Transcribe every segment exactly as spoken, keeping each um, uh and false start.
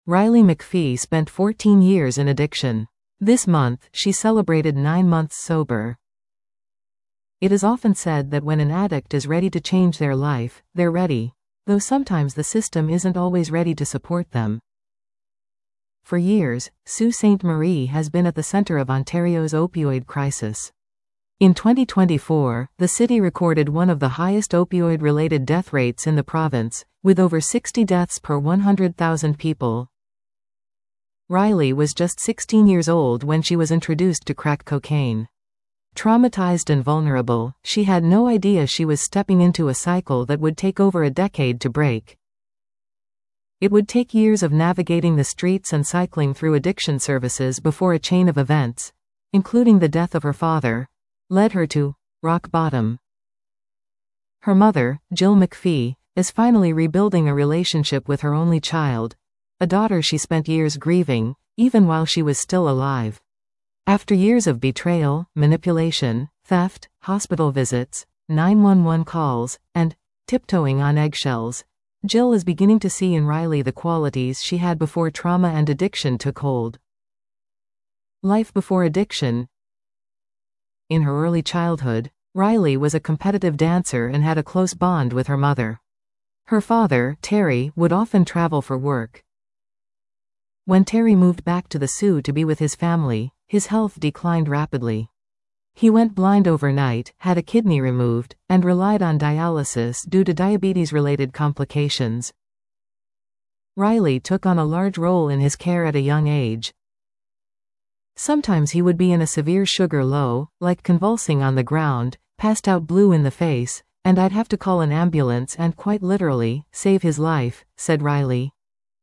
Riley McPhee spent fourteen years in addiction. This month, she celebrated nine months sober. It is often said that when an addict is ready to change their life, they're ready, though sometimes the system isn't always ready to support them. For years, Sault Ste. Marie has been at the center of Ontario's opioid crisis. In twenty twenty-four, the city recorded one of the highest opioid-related death rates in the province, with over sixty deaths per one hundred thousand people. Riley was just sixteen years old when she was introduced to crack cocaine. Traumatized and vulnerable, she had no idea she was stepping into a cycle that would take over a decade to break. It would take years of navigating the streets and cycling through addiction services before a chain of events, including the death of her father, led her to rock bottom. Her mother, Jill McPhee, is finally rebuilding a relationship with her only child, a daughter she spent years grieving, even while she was still alive. After years of betrayal, manipulation, theft, hospital visits, nine one one calls, and tiptoeing on eggshells, Jill is beginning to see in Riley the qualities she had before trauma and addiction took hold. Life before addiction. In her early childhood, Riley was a competitive dancer and had a close bond with her mother. Her father, Terry, would often travel for work. When Terry moved back to the Sault to be with his family, his health declined rapidly. He went blind overnight, had a kidney removed, and relied on dialysis due to diabetes-related complications. Riley took on a large role in his care at a young age. Sometimes he would be in a severe sugar low, like convulsing on the ground, passed out blue in the face, and I'd have to call an ambulance and quite literally, save his life, said Riley.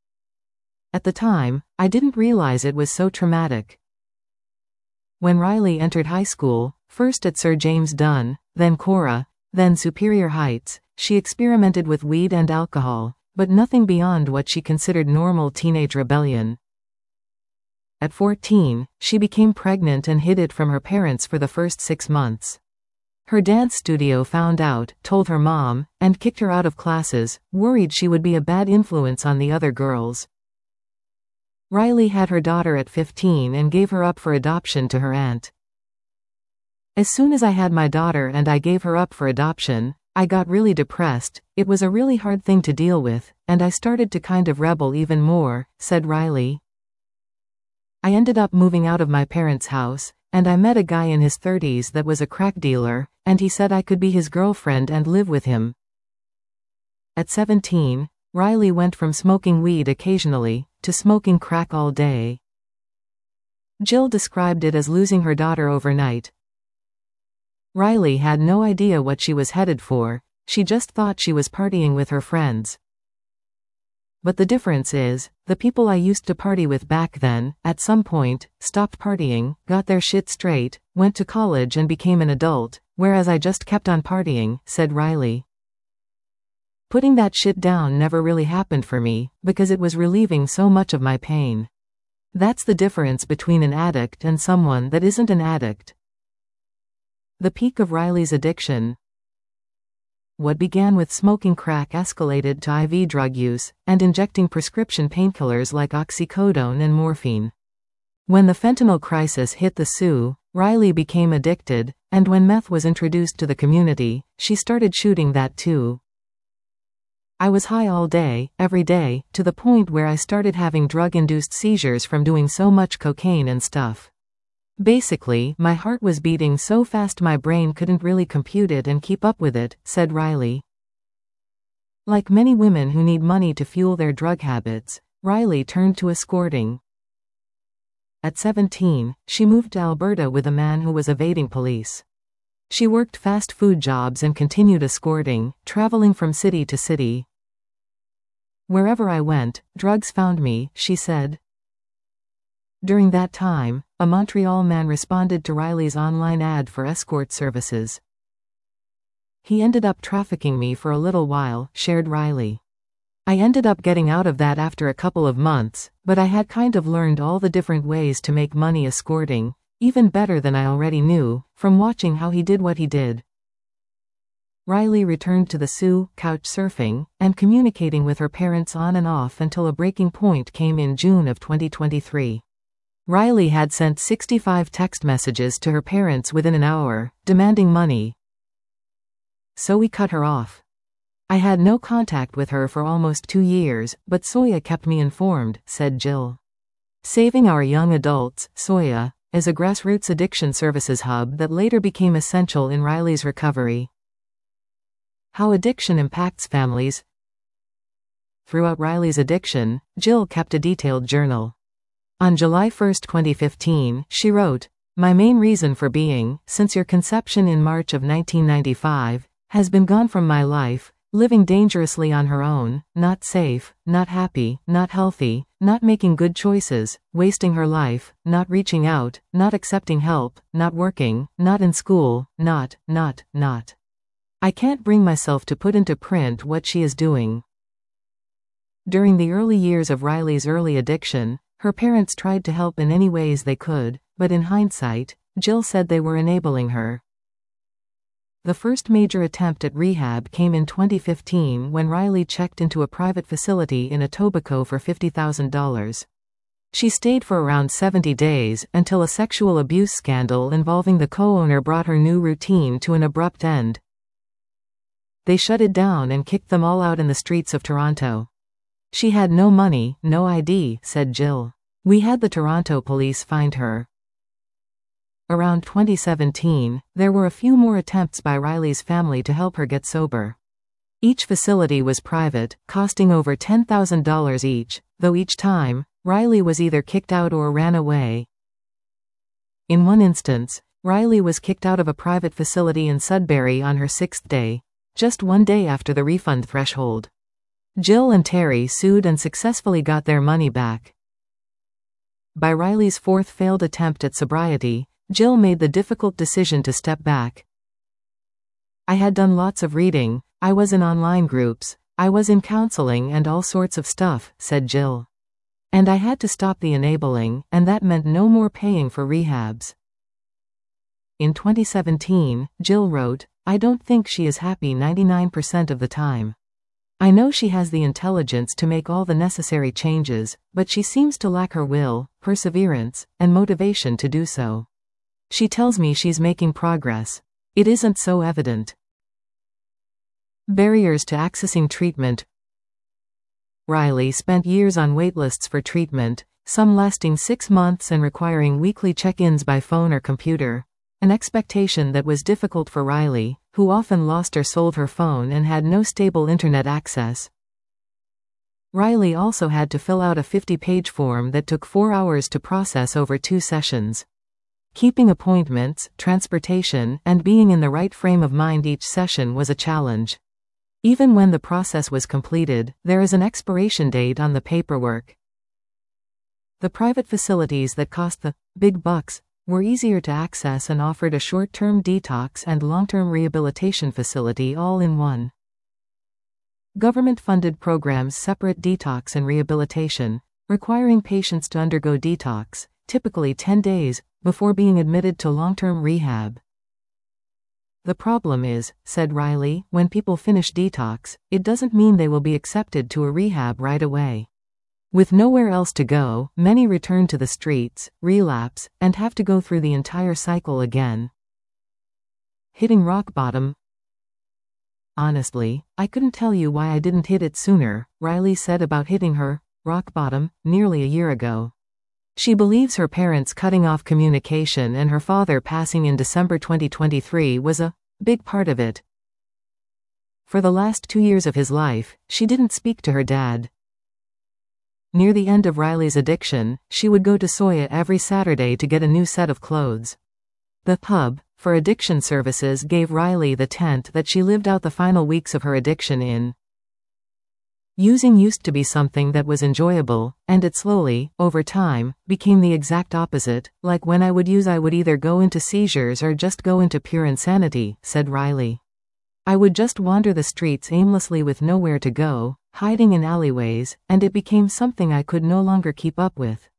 At the time, I didn't realize it was so traumatic. When Riley entered high school, first at Sir James Dunn, then Cora, then Superior Heights, she experimented with weed and alcohol, but nothing beyond what she considered normal teenage rebellion. At fourteen, she became pregnant and hid it from her parents for the first six months. Her dance studio found out, told her mom, and kicked her out of classes, worried she would be a bad influence on the other girls. Riley had her daughter at fifteen and gave her up for adoption to her aunt. As soon as I had my daughter and I gave her up for adoption, I got really depressed. It was a really hard thing to deal with, and I started to kind of rebel even more, said Riley. I ended up moving out of my parents' house, and I met a guy in his thirties that was a crack dealer, and he said I could be his girlfriend and live with him. At seventeen, Riley went from smoking weed occasionally, to smoking crack all day. Jill described it as losing her daughter overnight. Riley had no idea what she was headed for, she just thought she was partying with her friends. But the difference is, the people I used to party with back then, at some point, stopped partying, got their shit straight, went to college and became an adult, whereas I just kept on partying, said Riley. Putting that shit down never really happened for me, because it was relieving so much of my pain. That's the difference between an addict and someone that isn't an addict. The peak of Riley's addiction. What began with smoking crack escalated to I V drug use, and injecting prescription painkillers like oxycodone and morphine. When the fentanyl crisis hit the Sault, Riley became addicted, and when meth was introduced to the community, she started shooting that too. I was high all day, every day, to the point where I started having drug-induced seizures from doing so much cocaine and stuff. Basically, my heart was beating so fast my brain couldn't really compute it and keep up with it, said Riley. Like many women who need money to fuel their drug habits, Riley turned to escorting. At seventeen, she moved to Alberta with a man who was evading police. She worked fast food jobs and continued escorting, traveling from city to city. Wherever I went, drugs found me, she said. During that time, a Montreal man responded to Riley's online ad for escort services. He ended up trafficking me for a little while, shared Riley. I ended up getting out of that after a couple of months, but I had kind of learned all the different ways to make money escorting, even better than I already knew, from watching how he did what he did. Riley returned to the Sioux, couch surfing, and communicating with her parents on and off until a breaking point came in June of twenty twenty-three. Riley had sent sixty-five text messages to her parents within an hour, demanding money. So we cut her off. I had no contact with her for almost two years, but Soya kept me informed, said Jill. Saving Our Young Adults, Soya, is a grassroots addiction services hub that later became essential in Riley's recovery. How addiction impacts families. Throughout Riley's addiction, Jill kept a detailed journal. On July first, twenty fifteen, she wrote, "My main reason for being, since your conception in March of nineteen ninety-five, has been gone from my life, living dangerously on her own, not safe, not happy, not healthy, not making good choices, wasting her life, not reaching out, not accepting help, not working, not in school, not, not, not. I can't bring myself to put into print what she is doing." During the early years of Riley's early addiction, her parents tried to help in any ways they could, but in hindsight, Jill said they were enabling her. The first major attempt at rehab came in twenty fifteen when Riley checked into a private facility in Etobicoke for fifty thousand dollars. She stayed for around seventy days, until a sexual abuse scandal involving the co-owner brought her new routine to an abrupt end. They shut it down and kicked them all out in the streets of Toronto. She had no money, no I D, said Jill. We had the Toronto police find her. Around twenty seventeen, there were a few more attempts by Riley's family to help her get sober. Each facility was private, costing over ten thousand dollars each, though each time, Riley was either kicked out or ran away. In one instance, Riley was kicked out of a private facility in Sudbury on her sixth day, just one day after the refund threshold. Jill and Terry sued and successfully got their money back. By Riley's fourth failed attempt at sobriety, Jill made the difficult decision to step back. I had done lots of reading, I was in online groups, I was in counseling and all sorts of stuff, said Jill. And I had to stop the enabling, and that meant no more paying for rehabs. In twenty seventeen, Jill wrote, "I don't think she is happy ninety-nine percent of the time. I know she has the intelligence to make all the necessary changes, but she seems to lack her will, perseverance, and motivation to do so. She tells me she's making progress. It isn't so evident." Barriers to accessing treatment. Riley spent years on waitlists for treatment, some lasting six months and requiring weekly check-ins by phone or computer. An expectation that was difficult for Riley, who often lost or sold her phone and had no stable internet access. Riley also had to fill out a fifty-page form that took four hours to process over two sessions. Keeping appointments, transportation, and being in the right frame of mind each session was a challenge. Even when the process was completed, there is an expiration date on the paperwork. The private facilities that cost the big bucks were easier to access and offered a short-term detox and long-term rehabilitation facility all in one. Government-funded programs separate detox and rehabilitation, requiring patients to undergo detox, typically ten days, before being admitted to long-term rehab. The problem is, said Riley, when people finish detox, it doesn't mean they will be accepted to a rehab right away. With nowhere else to go, many return to the streets, relapse, and have to go through the entire cycle again. Hitting rock bottom. Honestly, I couldn't tell you why I didn't hit it sooner, Riley said about hitting her rock bottom nearly a year ago. She believes her parents cutting off communication and her father passing in December twenty twenty-three was a big part of it. For the last two years of his life, she didn't speak to her dad. Near the end of Riley's addiction, she would go to Soya every Saturday to get a new set of clothes. The hub for addiction services gave Riley the tent that she lived out the final weeks of her addiction in. Using used to be something that was enjoyable, and it slowly, over time, became the exact opposite. Like when I would use, I would either go into seizures or just go into pure insanity, said Riley. I would just wander the streets aimlessly with nowhere to go, hiding in alleyways, and it became something I could no longer keep up with.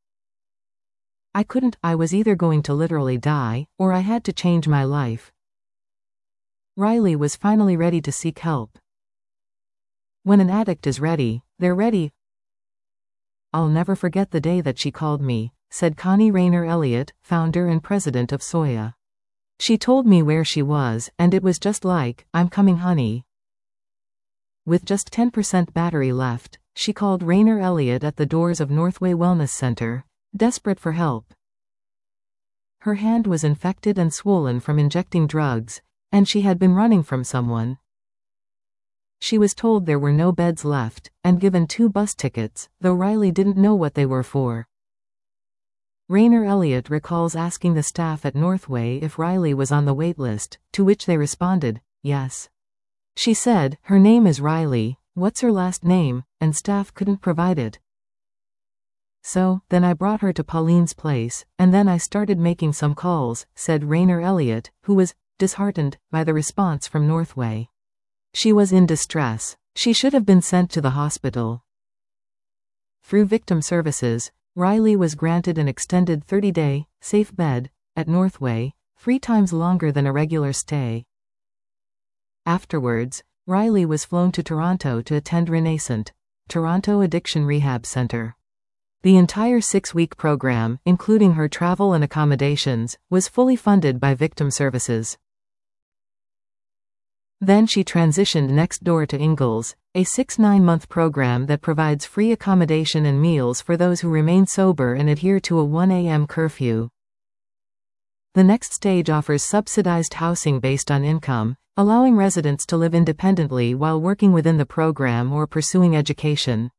I couldn't, I was either going to literally die, or I had to change my life. Riley was finally ready to seek help. When an addict is ready, they're ready. I'll never forget the day that she called me, said Connie Rayner Elliott, founder and president of Soya. She told me where she was, and it was just like, "I'm coming, honey." With just ten percent battery left, she called Rayner Elliott at the doors of Northway Wellness Center, desperate for help. Her hand was infected and swollen from injecting drugs, and she had been running from someone. She was told there were no beds left, and given two bus tickets, though Riley didn't know what they were for. Rayner Elliott recalls asking the staff at Northway if Riley was on the wait list, to which they responded, "Yes." She said, "Her name is Riley, what's her last name?" and staff couldn't provide it. "So, then I brought her to Pauline's place, and then I started making some calls," said Rayner Elliott, who was disheartened by the response from Northway. She was in distress. She should have been sent to the hospital. Through Victim Services, Riley was granted an extended thirty-day, safe bed, at Northway, three times longer than a regular stay. Afterwards, Riley was flown to Toronto to attend Renascent, Toronto Addiction Rehab Center. The entire six-week program, including her travel and accommodations, was fully funded by Victim Services. Then she transitioned next door to Ingalls, a six-nine-month program that provides free accommodation and meals for those who remain sober and adhere to a one A M curfew. The next stage offers subsidized housing based on income, allowing residents to live independently while working within the program or pursuing education.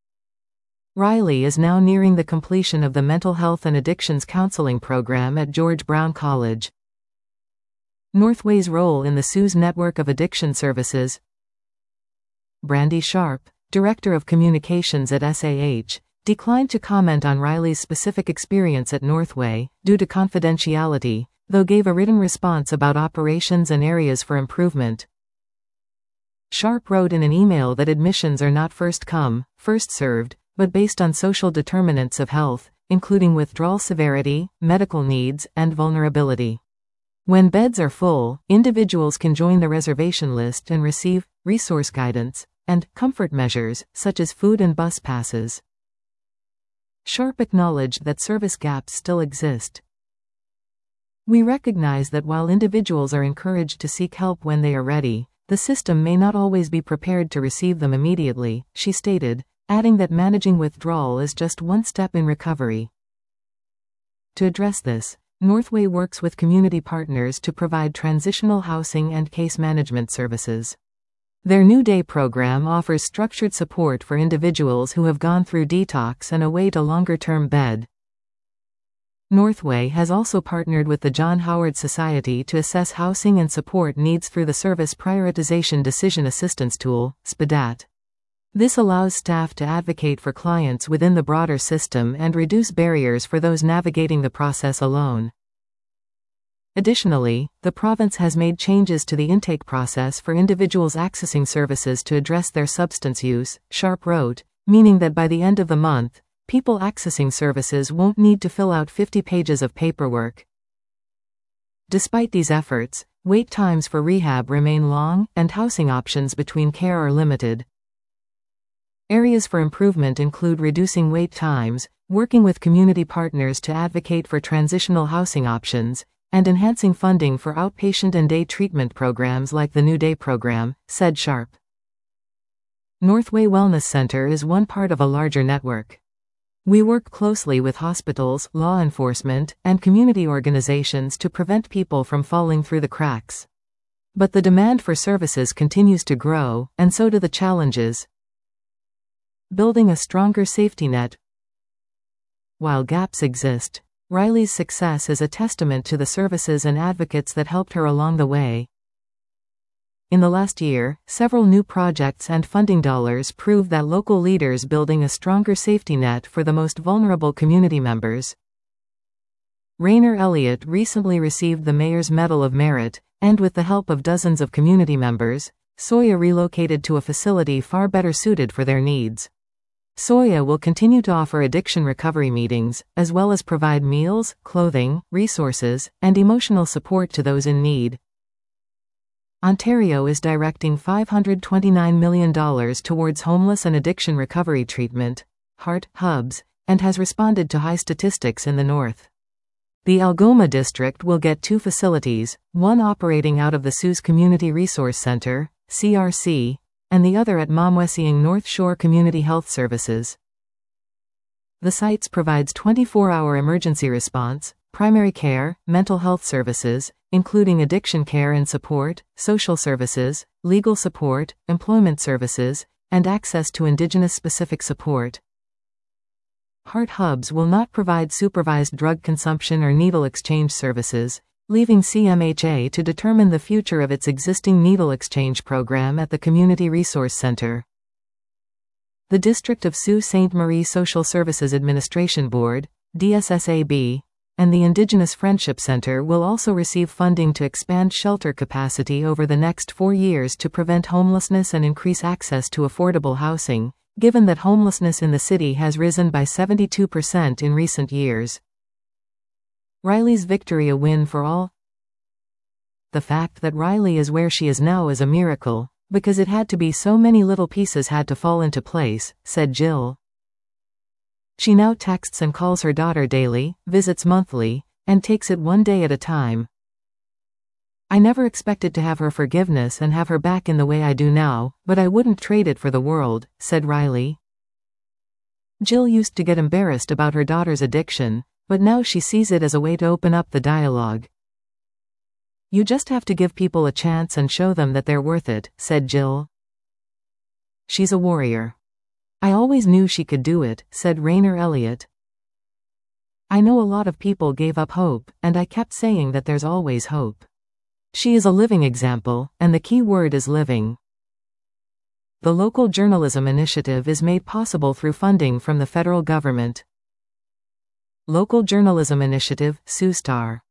Riley is now nearing the completion of the Mental Health and Addictions Counseling program at George Brown College. Northway's role in the S U S network of addiction services. Brandy Sharp, Director of Communications at S A H, declined to comment on Riley's specific experience at Northway, due to confidentiality, though gave a written response about operations and areas for improvement. Sharp wrote in an email that admissions are not first come, first served, but based on social determinants of health, including withdrawal severity, medical needs, and vulnerability. When beds are full, individuals can join the reservation list and receive resource guidance and comfort measures, such as food and bus passes. Sharp acknowledged that service gaps still exist. "We recognize that while individuals are encouraged to seek help when they are ready, the system may not always be prepared to receive them immediately," she stated, adding that managing withdrawal is just one step in recovery. To address this, Northway works with community partners to provide transitional housing and case management services. Their New Day program offers structured support for individuals who have gone through detox and await a longer-term bed. Northway has also partnered with the John Howard Society to assess housing and support needs through the Service Prioritization Decision Assistance Tool, S P D A T. This allows staff to advocate for clients within the broader system and reduce barriers for those navigating the process alone. Additionally, the province has made changes to the intake process for individuals accessing services to address their substance use, Sharp wrote, meaning that by the end of the month, people accessing services won't need to fill out fifty pages of paperwork. Despite these efforts, wait times for rehab remain long, and housing options between care are limited. Areas for improvement include reducing wait times, working with community partners to advocate for transitional housing options, and enhancing funding for outpatient and day treatment programs like the New Day program, said Sharp. Northway Wellness Center is one part of a larger network. We work closely with hospitals, law enforcement, and community organizations to prevent people from falling through the cracks. But the demand for services continues to grow, and so do the challenges. Building a stronger safety net. While gaps exist, Riley's success is a testament to the services and advocates that helped her along the way. In the last year, several new projects and funding dollars prove that local leaders building a stronger safety net for the most vulnerable community members. Rayner Elliott recently received the Mayor's Medal of Merit, and with the help of dozens of community members, Soya relocated to a facility far better suited for their needs. Soya will continue to offer addiction recovery meetings, as well as provide meals, clothing, resources, and emotional support to those in need. Ontario is directing five hundred twenty-nine million dollars towards homeless and addiction recovery treatment, Heart Hubs, and has responded to high statistics in the north. The Algoma district will get two facilities, one operating out of the Sault Community Resource Centre, C R C, and the other at Mamwesiang North Shore Community Health Services. The sites provides twenty-four hour emergency response, primary care, mental health services, including addiction care and support, social services, legal support, employment services, and access to Indigenous-specific support. Heart Hubs will not provide supervised drug consumption or needle exchange services, leaving C M H A to determine the future of its existing needle exchange program at the Community Resource Centre. The District of Sault Ste. Marie Social Services Administration Board, D S S A B, and the Indigenous Friendship Centre will also receive funding to expand shelter capacity over the next four years to prevent homelessness and increase access to affordable housing, given that homelessness in the city has risen by seventy-two percent in recent years. Riley's victory a win for all? The fact that Riley is where she is now is a miracle, because it had to be so many little pieces had to fall into place, said Jill. She now texts and calls her daughter daily, visits monthly, and takes it one day at a time. I never expected to have her forgiveness and have her back in the way I do now, but I wouldn't trade it for the world, said Riley. Jill used to get embarrassed about her daughter's addiction, but now she sees it as a way to open up the dialogue. You just have to give people a chance and show them that they're worth it, said Jill. She's a warrior. I always knew she could do it, said Rainer Elliott. I know a lot of people gave up hope, and I kept saying that there's always hope. She is a living example, and the key word is living. The Local Journalism Initiative is made possible through funding from the federal government. Local Journalism Initiative, SUSTAR.